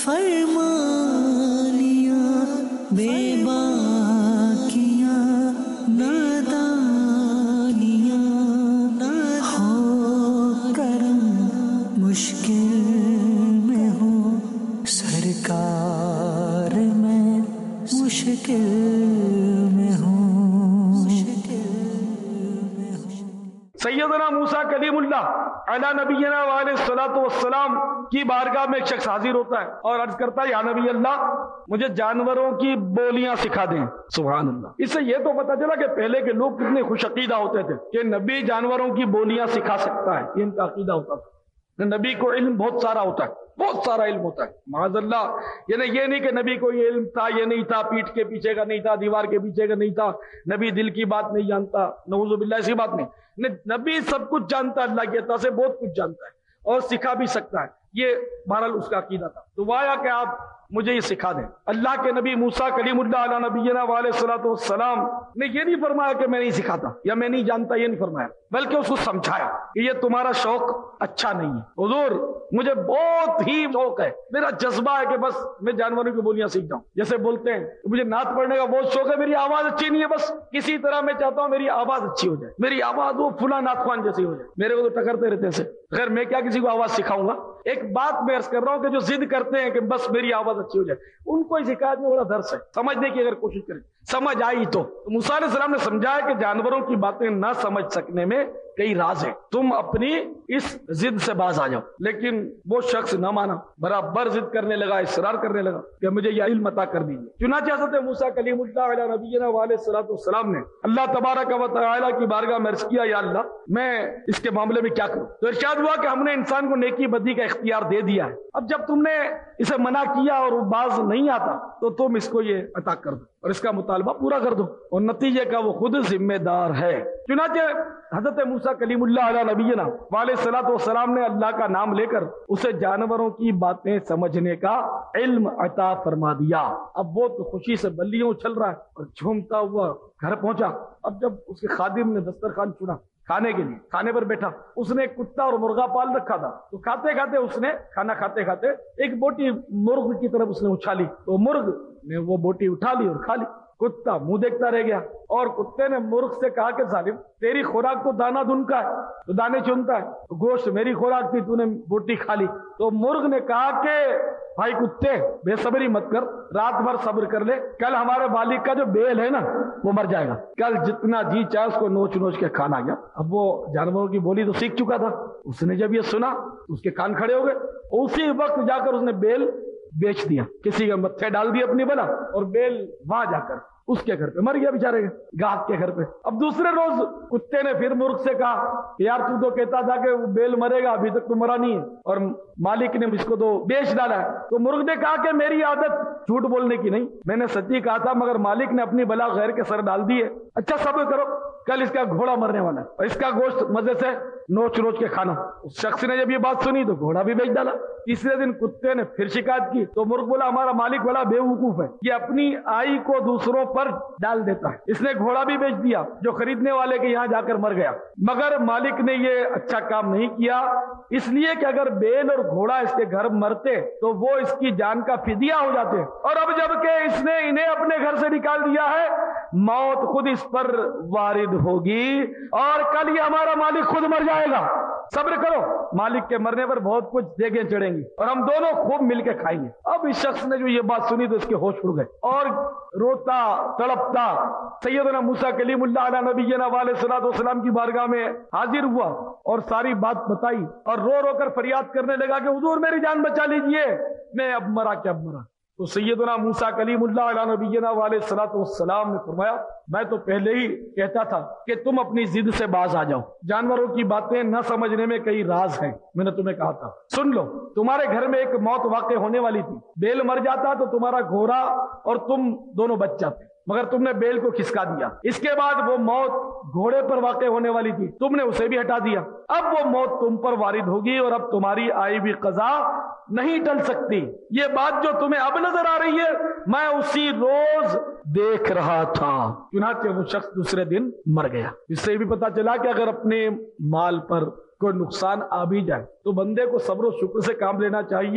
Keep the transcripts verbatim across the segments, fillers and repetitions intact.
فرمانیاں بے باکیاں نادانیاں ہو کرم مشکل میں ہو سرکار میں مشکل میں ہوں سیدنا موسیٰ کلیم اللہ علی نبینا وعلیہ الصلوۃ والسلام کی بارگاہ میں ایک شخص حاضر ہوتا ہے اور عرض کرتا ہے یا نبی اللہ مجھے جانوروں کی بولیاں سکھا دیں. سبحان اللہ. اس سے یہ تو پتا چلا کہ پہلے کے لوگ کتنے خوش عقیدہ ہوتے تھے کہ نبی جانوروں کی بولیاں سکھا سکتا ہے. یہ ان کا عقیدہ ہوتا تھا. نبی کو علم بہت سارا ہوتا ہے, بہت سارا علم ہوتا ہے معاذ اللہ. یعنی یہ نہیں کہ نبی کو یہ علم تھا, یہ نہیں تھا, پیٹھ کے پیچھے کا نہیں تھا, دیوار کے پیچھے کا نہیں تھا, نبی دل کی بات نہیں جانتا, نعوذ باللہ ایسی بات نہیں. نبی سب کچھ جانتا ہے, اللہ کی عطا سے بہت کچھ جانتا ہے اور سکھا بھی سکتا ہے. یہ بہرحال اس کا عقیدہ تھا. تو وایا کہ آپ مجھے یہ سکھا دیں. اللہ کے نبی موسیٰ کلیم اللہ علی نبینا وعلیہ الصلوۃ والسلام نے یہ نہیں فرمایا کہ میں نہیں سکھاتا یا میں نہیں جانتا, یہ نہیں فرمایا, بلکہ اس کو سمجھایا کہ یہ تمہارا شوق اچھا نہیں ہے. حضور مجھے بہت ہی شوق ہے, میرا جذبہ ہے کہ بس میں جانوروں کی بولیاں سیکھ جاؤں. جیسے بولتے ہیں مجھے نعت پڑھنے کا بہت شوق ہے, میری آواز اچھی نہیں ہے, بس کسی طرح میں چاہتا ہوں میری آواز اچھی ہو جائے, میری آواز وہ فلاں نعت خوان جیسی ہو جائے. میرے کو تو ٹکرتے رہتے ہیں. خیر میں کیا کسی کو آواز سکھاؤں گا. ایک بات میں عرض کر رہا ہوں کہ جو ضد کرتے ہیں کہ بس میری آواز اچھی ہو جائے, ان کو اس حکایت میں بڑا درس ہے. سمجھنے کی اگر کوشش کریں, سمجھ آئی تو. موسیٰ علیہ السلام نے سمجھایا کہ جانوروں کی باتیں نہ سمجھ سکنے میں کئی راز ہیں, تم اپنی اس ضد سے باز آ جاؤ. لیکن وہ شخص نہ مانا, برابر ضد کرنے لگا, اصرار کرنے لگا کہ مجھے یہ علم عطا کر دیجیے. چنانچہ حضرت موسیٰ کلیم اللہ علی نبینا وعلیہ الصلوۃ والسلام نے اللہ تبارک و تعالی کی بارگاہ میں عرض کیا یا اللہ میں اس کے معاملے میں کیا کروں. تو ارشاد ہوا کہ ہم نے انسان کو نیکی بدی کا اختیار دے دیا ہے, اب جب تم نے اسے منع کیا اور وہ باز نہیں آتا تو تم اس کو یہ عطا کر دو اور اس کا مطالبہ پورا کر دو, اور نتیجے کا وہ خود ذمہ دار ہے. چنانچہ حضرت موسیٰ کلیم اللہ علی نبینا وعلیہ الصلوۃ والسلام نے اللہ کا نام لے کر اسے جانوروں کی باتیں سمجھنے کا علم عطا فرما دیا. اب وہ تو خوشی سے بلیوں چل رہا ہے اور جھومتا ہوا گھر پہنچا. اب جب اس کے خادم نے دسترخوان چنا کھانے کے لیے, کھانے پر بیٹھا, اس نے ایک کتا اور مرغا پال رکھا تھا. تو کھاتے کھاتے اس نے کھانا کھاتے کھاتے ایک بوٹی مرغ کی طرف اس نے اچھالی, تو مرغ نے وہ بوٹی اٹھا لی اور کھا لی. کتا منہ دیکھتا رہ گیا اور کتے نے مرغ سے کہا کہ ظالم تیری خوراک تو دانا دن کا ہے, تو دانے چنتا ہے, تو گوشت میری خوراک تھی, تو نے بوٹی کھا لی. تو مرغ نے کہا کہ بھائی کتے بے صبری مت کر, رات بھر صبر کر لے, کل ہمارے مالک کا جو بیل ہے نا وہ مر جائے گا, کل جتنا جی چاہے اس کو نوچ نوچ کے کھانا گیا. اب وہ جانوروں کی بولی تو سیکھ چکا تھا, اس نے جب یہ سنا اس کے کان کھڑے ہو گئے. اسی وقت جا کر اس نے بیل بیچ دیا, کسی کا متھے ڈال دیا اپنی بلا, اور بیل وہاں جا کر اس کے گھر پہ مر گیا بیچارے گاہک کے گھر پہ. اب دوسرے روز کتے نے پھر مرغ سے کہا کہ یار تو تو کہتا تھا کہ وہ بیل مرے گا, ابھی تک تو مرا نہیں ہے, اور مالک نے اس کو تو بیچ ڈالا ہے. تو مرغ نے کہا کہ میری عادت جھوٹ بولنے کی نہیں, میں نے سچی کہا تھا, مگر مالک نے اپنی بلا غیر کے سر ڈال دی ہے. اچھا صبر کرو, کل اس کا گھوڑا مرنے والا ہے اور اس کا گوشت مزے سے نوچ نوچ کے کھانا. اس شخص نے جب یہ بات سنی تو گھوڑا بھی بیچ ڈالا. تیسرے دن کتے نے پھر شکایت کی تو مرغ بولا ہمارا مالک بڑا بے وقوف ہے, یہ اپنی آئی کو دوسروں پر ڈال دیتا ہے, اس نے گھوڑا بھی بیچ دیا جو خریدنے والے کے یہاں جا کر مر گیا. مگر مالک نے یہ اچھا کام نہیں کیا, اس لیے کہ اگر بیل اور گھوڑا اس کے گھر مرتے تو وہ اس کی جان کا فدیہ ہو جاتے, اور اب جب کہ اس نے انہیں اپنے گھر سے نکال دیا ہے, موت خود اس پر وارد ہوگی اور کل یہ ہمارا مالک خود مر جائے گا. صبر کرو, مالک کے مرنے پر بہت کچھ دیگیں چڑھیں گی اور ہم دونوں خوب مل کے کھائیں گے. اب اس شخص نے جو یہ بات سنی تو اس کے ہوش اڑ گئے اور روتا تڑپتا سیدنا موسیٰ کلیم اللہ علی نبینا وعلیہ الصلوۃ والسلام کی بارگاہ میں حاضر ہوا اور ساری بات بتائی اور رو رو کر فریاد کرنے لگا کہ حضور میری جان بچا لیجئے, میں اب مرا کیا اب مرا. تو سیدنا موسیٰ کلیم اللہ علی نبینا وعلیہ الصلوۃ والسلام نے فرمایا میں تو پہلے ہی کہتا تھا کہ تم اپنی ضد سے باز آ جاؤ, جانوروں کی باتیں نہ سمجھنے میں کئی راز ہیں, میں نے تمہیں کہا تھا. سن لو, تمہارے گھر میں ایک موت واقع ہونے والی تھی, بیل مر جاتا تو تمہارا گھوڑا اور تم دونوں بچ جاتے, مگر تم نے بیل کو کھسکا دیا. اس کے بعد وہ موت گھوڑے پر واقع ہونے والی تھی, تم نے اسے بھی ہٹا دیا. اب وہ موت تم پر وارد ہوگی اور اب تمہاری آئی بھی قضا نہیں ٹل سکتی. یہ بات جو تمہیں اب نظر آ رہی ہے میں اسی روز دیکھ رہا تھا. چنانچہ وہ شخص دوسرے دن مر گیا. اس سے بھی پتا چلا کہ اگر اپنے مال پر کوئی نقصان آ بھی جائے تو بندے کو صبر و شکر سے کام لینا چاہیے,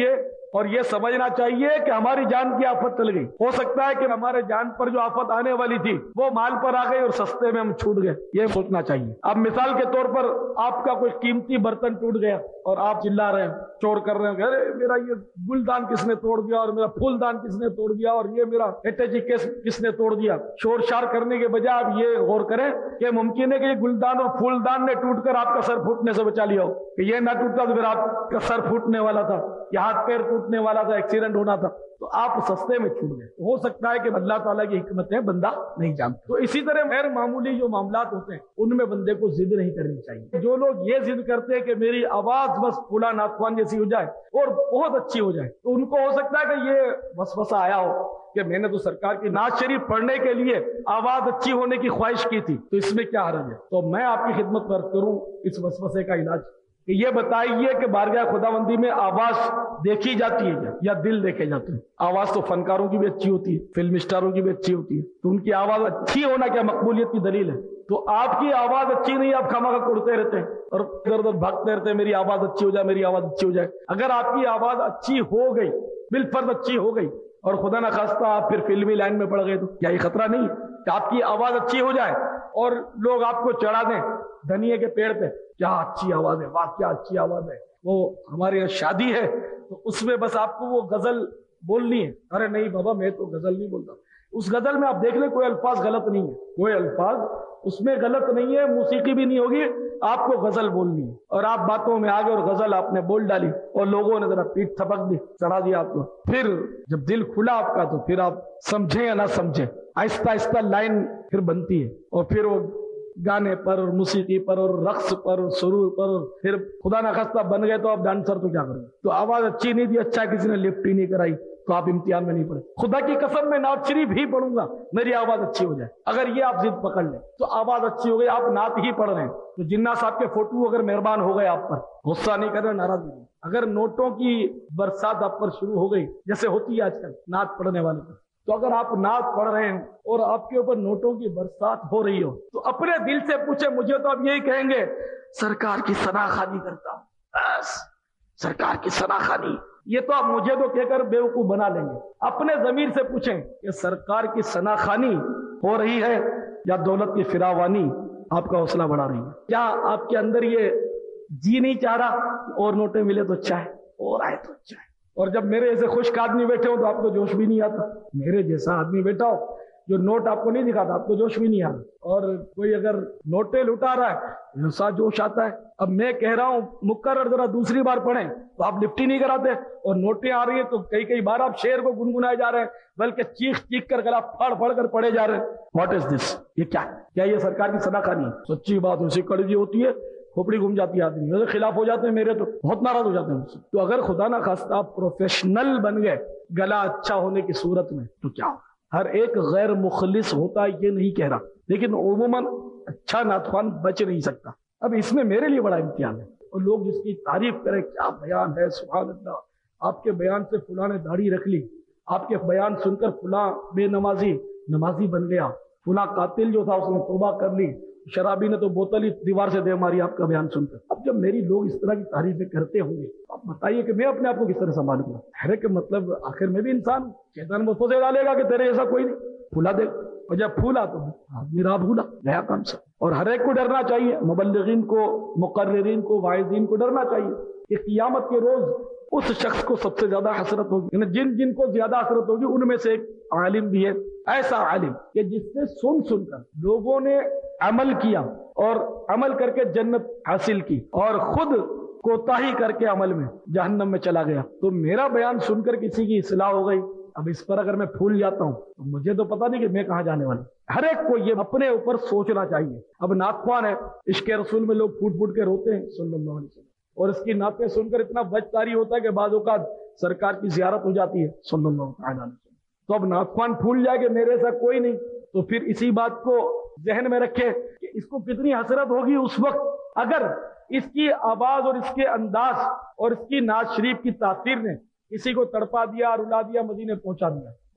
اور یہ سمجھنا چاہیے کہ ہماری جان کی آفت چل گئی. ہو سکتا ہے کہ ہمارے جان پر جو آفت آنے والی تھی وہ مال پر آ گئی اور سستے میں ہم چھوٹ گئے. یہ سوچنا چاہیے. اب مثال کے طور پر آپ کا کوئی قیمتی برتن ٹوٹ گیا اور آپ چلا رہے ہیں, چور کر رہے ہیں, ارے میرا یہ گلدان کس نے توڑ دیا اور میرا پھول دان کس نے توڑ دیا اور یہ میرا ایٹیچی کیس کس نے توڑ دیا. شور شار کرنے کے بجائے آپ یہ غور کریں کہ ممکن ہے کہ یہ گلدان اور پھول دان نے ٹوٹ کر آپ کا سر پھوٹنے سے بچا لیا ہو, کہ یہ نہ ٹوٹتا تو پھر آپ کا سر پھوٹنے والا تھا, یہ ہاتھ پیر ٹوٹنے والا تھا, ایکسیڈنٹ ہونا تھا. تو آپ سستے میں چھوٹ گئے. ہو سکتا ہے کہ اللہ تعالیٰ کی حکمتیں بندہ نہیں جانتا. تو اسی طرح غیر معمولی جو معاملات ہوتے ہیں ان میں بندے کو ضد نہیں کرنی چاہیے. جو لوگ یہ ضد کرتے ہیں کہ میری آواز بس فلاں نعت جیسی ہو جائے اور بہت اچھی ہو جائے, تو ان کو ہو سکتا ہے کہ یہ وسوسہ آیا ہو کہ میں نے تو سرکار کی نعت شریف پڑھنے کے لیے آواز اچھی ہونے کی خواہش کی تھی, تو اس میں کیا حرج ہے. تو میں آپ کی خدمت پر کروں اس وسوسے کا علاج کہ یہ بتائیے کہ بارگاہ خداوندی میں آواز دیکھی جاتی ہے یا دل دیکھے جاتے ہیں؟ آواز تو فنکاروں کی بھی اچھی ہوتی ہے, فلم اسٹاروں کی بھی اچھی ہوتی ہے, تو ان کی آواز اچھی ہونا کیا مقبولیت کی دلیل ہے؟ تو آپ کی آواز اچھی نہیں, آپ خامخواہ اڑتے رہتے ہیں اور ادھر ادھر بھاگتے رہتے ہیں, میری آواز اچھی ہو جائے, میری آواز اچھی ہو جائے. اگر آپ کی آواز اچھی ہو گئی, بالفرض اچھی ہو گئی, اور خدا نہ خواستہ آپ پھر فلمی لائن میں پڑ گئے, تو کیا یہ خطرہ نہیں کہ آپ کی آواز اچھی ہو جائے اور لوگ آپ کو چڑھا دیں دھنیے کے پیڑ پہ, کیا اچھی آواز ہے, واہ کیا اچھی آواز ہے, وہ ہمارے یہاں شادی ہے تو اس میں بس آپ کو وہ غزل بولنی ہے. ارے نہیں بابا میں تو غزل نہیں بولتا. اس غزل میں آپ دیکھ لیں کوئی الفاظ غلط نہیں ہے, کوئی الفاظ اس میں غلط نہیں ہے, موسیقی بھی نہیں ہوگی, آپ کو غزل بولنی ہے. اور آپ باتوں میں آگے اور غزل آپ نے بول ڈالی اور لوگوں نے ذرا پیٹ تھپک دی, چڑھا دیا آپ کو. پھر جب دل کھلا آپ کا تو پھر آپ سمجھیں یا نہ سمجھیں آہستہ آہستہ لائن پھر بنتی ہے, اور پھر وہ گانے پر اور موسیقی پر اور رقص پر اور سرور پر, اور پھر خدا نہ خواستہ بن گئے تو آپ ڈانسر تو کیا کریں. تو آواز اچھی نہیں تھی, اچھا کسی نے لفٹ ہی نہیں کرائی تو آپ امتحان میں نہیں پڑے. خدا کی قسم میں نعت شریف ہی پڑھوں گا میری آواز اچھی ہو جائے. اگر یہ آپ ضد پکڑ لیں تو آواز اچھی ہو گئی, آپ نعت ہی پڑھ رہے ہیں تو جنہ صاحب کے فوٹو اگر مہربان ہو گئے آپ پر, غصہ نہیں کر رہے, ناراض نہیں, اگر نوٹوں کی برسات آپ پر شروع ہو گئی جیسے ہوتی ہے آج کل نعت پڑھنے والے پر, تو اگر آپ نعت پڑھ رہے ہیں اور آپ کے اوپر نوٹوں کی برسات ہو رہی ہو تو اپنے دل سے پوچھیں, مجھے تو آپ یہی کہیں گے سرکار کی ثناخوانی کرتا ہوں, بس سرکار کی ثناخوانی, یہ تو آپ مجھے تو کہہ کر بیوقوف بنا لیں گے. اپنے ضمیر سے پوچھیں کہ سرکار کی ثناخوانی ہو رہی ہے یا دولت کی فراوانی آپ کا حوصلہ بڑھا رہی ہے؟ کیا آپ کے اندر یہ جی نہیں چاہ رہا اور نوٹیں ملے تو اچھا ہے اور آئے تو اچھا ہے؟ اور جب میرے ایسے خشک آدمی بیٹھے ہو تو آپ کو جوش بھی نہیں آتا. میرے جیسا آدمی بیٹھا ہو جو نوٹ آپ کو نہیں دکھاتا, آپ کو جوش بھی نہیں آتا. اور کوئی اگر نوٹیں لٹا رہا ہے ایسا جوش آتا ہے. اب میں کہہ رہا ہوں مکرر ذرا دوسری بار پڑھیں تو آپ لفٹ ہی نہیں کراتے, اور نوٹیں آ رہی ہیں تو کئی کئی بار آپ شعر کو گنگنائے جا رہے ہیں, بلکہ چیخ چیخ کر گلا پھاڑ پھاڑ کر پڑھے جا رہے ہیں. What is this? یہ کیا ہے؟ کیا یہ سرکار کی ثناخوانی ہے؟ سچی بات اسی کڑوی ہوتی ہے, کھوپڑی گھوم جاتی ہے آدمی, میرے خلاف ہو جاتے ہیں, میرے تو بہت ناراض ہو جاتے ہیں مجھ سے. تو اگر خدا نہ خواستہ آپ پروفیشنل بن گئے گلا اچھا ہونے کی صورت میں تو کیا ہوگا؟ ہر ایک غیر مخلص ہوتا ہے یہ نہیں کہہ رہا, لیکن عموماً اچھا نعتخوان بچ نہیں سکتا. اب اس میں میرے لیے بڑا امتحان ہے, اور لوگ جس کی تعریف کریں کیا بیان ہے, سبحان اللہ, آپ کے بیان سے فلاں نے داڑھی رکھ لی, آپ کے بیان سن کر فلاں بے نمازی نمازی بن گیا, فلاں قاتل جو تھا اس نے توبہ کر لی, شرابی نے تو بوتل ہی دیوار سے دے ماری آپ کا بیان سن کر. اب جب میری لوگ اس طرح کی تعریفیں کرتے ہوں گے آپ بتائیے کہ میں اپنے آپ کو کس طرح سنبھالوں گا؟ ہے کہ مطلب آخر میں بھی انسان ہوں, شیطان مجھ سے ڈالے گا کہ تیرے ایسا کوئی نہیں, پھولا دے, اور جب پھولا تو میرا بھولا نیا کام سا. اور ہر ایک کو ڈرنا چاہیے, مبلغین کو, مقررین کو, واعظین کو ڈرنا چاہیے کہ قیامت کے روز اس شخص کو سب سے زیادہ حسرت ہوگی, یعنی جن جن کو زیادہ حسرت ہوگی ان میں سے ایک عالم بھی ہے, ایسا عالم کہ جس سے سن سن کر لوگوں نے عمل کیا اور عمل کر کے جنت حاصل کی, اور خود کوتاہی کر کے عمل میں جہنم میں چلا گیا. تو میرا بیان سن کر کسی کی اصلاح ہو گئی, اب اس پر اگر میں پھول جاتا ہوں تو مجھے تو پتا نہیں کہ میں کہاں جانے والا. ہر ایک کو یہ اپنے اوپر سوچنا چاہیے. اب نعتخوان ہے, عشق رسول میں لوگ پھوٹ پھوٹ کے روتے ہیں صلی اللہ علیہ وسلم, اور اس کی نعتیں سن کر اتنا بج طاری ہوتا ہے کہ بعض اوقات سرکار کی زیارت ہو جاتی ہے صلی اللہ علیہ وسلم. تو اب نعتخوان پھول جائے کہ میرے ایسا کوئی نہیں, تو پھر اسی بات کو ذہن میں رکھے کہ اس کو کتنی حسرت ہوگی اس وقت اگر اس کی آواز اور اس کے انداز اور اس کی نعت شریف کی تاثیر نے کسی کو تڑپا دیا, رلا دیا, مدینے پہنچا دیا.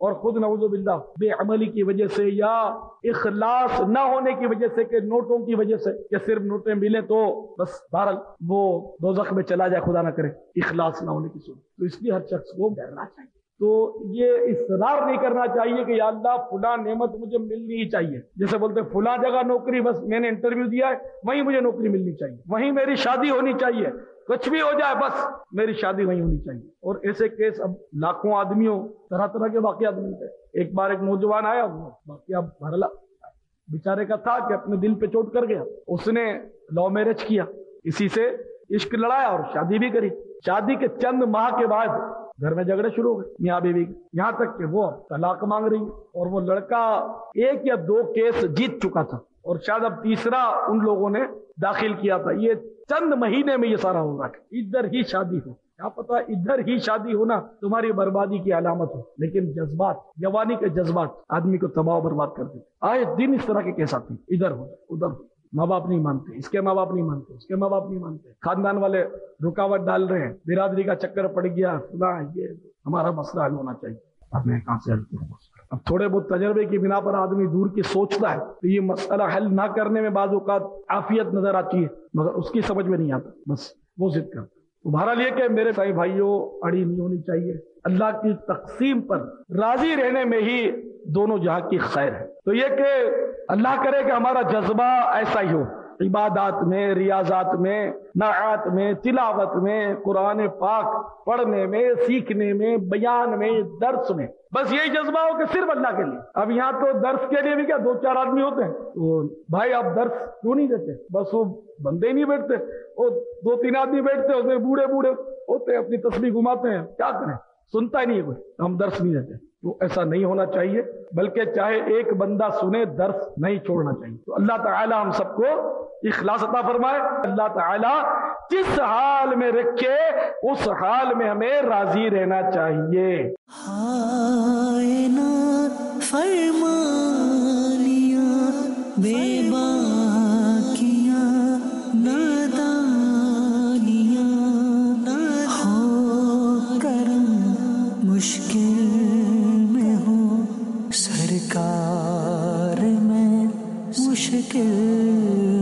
اور خود نعوذ باللہ بے عملی کی وجہ سے یا اخلاص نہ ہونے کی وجہ سے کہ نوٹوں کی وجہ سے کہ صرف نوٹیں ملیں تو بس بہرحال وہ دوزخ میں چلا جائے، خدا نہ کرے، اخلاص نہ ہونے کی صورت، تو اس لیے ہر شخص کو ڈرنا چاہیے۔ تو یہ اصرار نہیں کرنا چاہیے کہ یا اللہ فلاں نعمت مجھے ملنی ہی چاہیے، جیسے بولتے فلاں جگہ نوکری، بس میں نے انٹرویو دیا ہے وہیں مجھے نوکری ملنی چاہیے، وہیں میری شادی ہونی چاہیے، کچھ بھی ہو جائے بس میری شادی وہیں ہونی چاہیے۔ اور ایسے کیس اب لاکھوں آدمیوں طرح طرح کے واقعات ملتے ہیں۔ ایک بار ایک نوجوان آیا، وہ واقعہ بھرلا بیچارے کا تھا کہ اپنے دل پہ چوٹ کر گیا، اس نے لو میرج کیا، اسی سے عشق لڑایا اور شادی بھی کری۔ شادی کے چند ماہ کے بعد گھر میں جھگڑے شروع ہو گئے میاں بیوی کے، یہاں تک کہ وہ طلاق مانگ رہی ہے، اور وہ لڑکا ایک یا دو کیس جیت چکا تھا اور شاید اب تیسرا ان لوگوں نے داخل کیا تھا۔ یہ چند مہینے میں یہ سارا ہو رہا ہے، ادھر ہی شادی ہو، کیا پتا ادھر ہی شادی ہونا تمہاری بربادی کی علامت ہو، لیکن جذبات، جوانی کے جذبات آدمی کو تباہ و برباد کر دیتے۔ آئے دن اس طرح کے کیس آتے ہیں، ادھر ہو ادھر ہو، ماں باپ نہیں مانتے، اس کے ماں باپ نہیں مانتے، اس کے ماں باپ نہیں مانتے، خاندان والے رکاوٹ ڈال رہے ہیں، برادری کا چکر پڑ گیا، سنا یہ ہمارا مسئلہ حل ہونا چاہیے۔ اب میں کہاں سے حل کروں؟ اب تھوڑے بہت تجربے کی بنا پر آدمی دور کی سوچتا ہے تو یہ مسئلہ حل نہ کرنے میں بعض اوقات عافیت نظر آتی ہے، مگر اس کی سمجھ میں نہیں آتا، بس وہ ضد کرتا۔ تو بہرحال یہ کہ میرے بھائی بھائیوں اڑی نہیں ہونی چاہیے، اللہ کی تقسیم پر راضی رہنے میں ہی دونوں جہاں کی خیر ہے۔ تو یہ کہ اللہ کرے کہ ہمارا جذبہ ایسا ہی ہو، عبادات میں، ریاضات میں، نعت میں، تلاوت میں، قرآن پاک پڑھنے میں، سیکھنے میں، بیان میں، درس میں، بس یہی جذبہ ہو کہ صرف اللہ کے لیے۔ اب یہاں تو درس کے لیے بھی کیا دو چار آدمی ہوتے ہیں، تو بھائی آپ درس کیوں نہیں دیتے؟ بس وہ بندے ہی نہیں بیٹھتے، وہ دو تین آدمی بیٹھتے ہوتے، بوڑھے بوڑھے ہوتے، اپنی تسبیح گھماتے ہیں، کیا کریں، سنتا ہی نہیں ہے کوئی، ہم درس نہیں دیتے۔ تو ایسا نہیں ہونا چاہیے، بلکہ چاہے ایک بندہ سنے درس نہیں چھوڑنا چاہیے۔ تو اللہ تعالی ہم سب کو اخلاص عطا فرمائے، اللہ تعالی جس حال میں رکھے اس حال میں ہمیں راضی رہنا چاہیے۔ ہائے نا فرمانیاں بے باکیاں نادانیاں ہو کرم مشکل میں ہوں سرکار میں مشکل